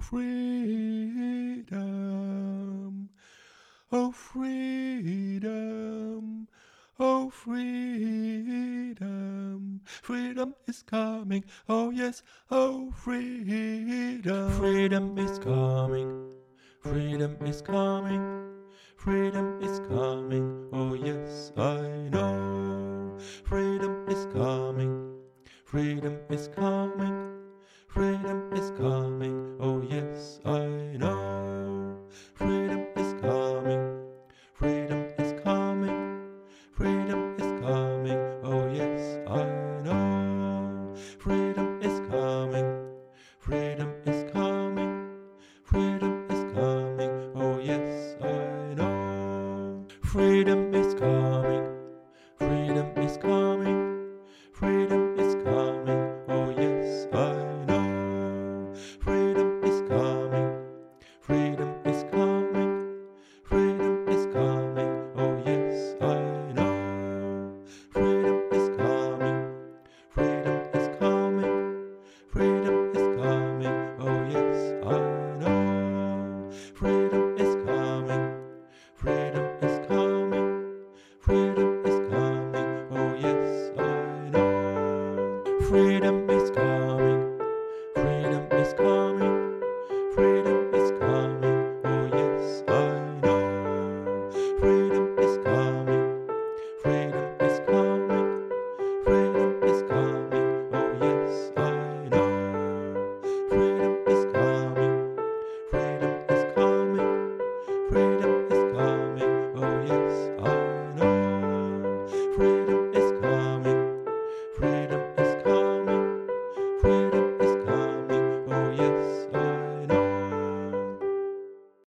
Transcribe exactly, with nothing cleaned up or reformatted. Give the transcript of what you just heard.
freedom, oh freedom, oh freedom, freedom is coming, oh yes, oh freedom, freedom is coming, freedom is coming, freedom is coming, oh yes, I know, freedom is coming, freedom is coming.